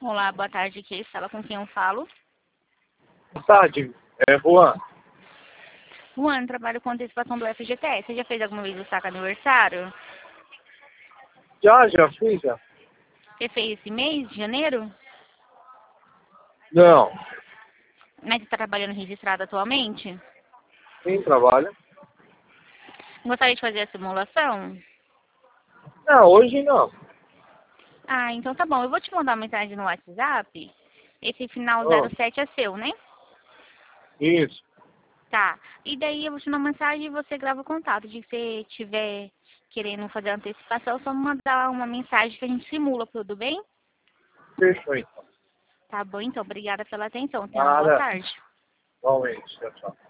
Olá, boa tarde, aqui fala com quem eu falo. Boa tarde, Juan. Juan, trabalho com antecipação do FGTS. Você já fez alguma vez o saque aniversário? Já fiz, já. Você fez esse mês de janeiro? Não, Mas você está trabalhando registrado atualmente? sim, trabalho. Gostaria de fazer a simulação? Não, hoje não. Ah, então tá bom. Eu vou te mandar uma mensagem no WhatsApp. Esse final Oh, 07 é seu, né? isso. Tá. E daí eu vou te mandar uma mensagem e você grava o contato. De que você estiver querendo fazer a antecipação, só me mandar uma mensagem que a gente simula, tudo bem? Fechou, então. Tá bom, então. Obrigada pela atenção. Tenha uma boa Nada. tarde. Igualmente. Tchau, tchau.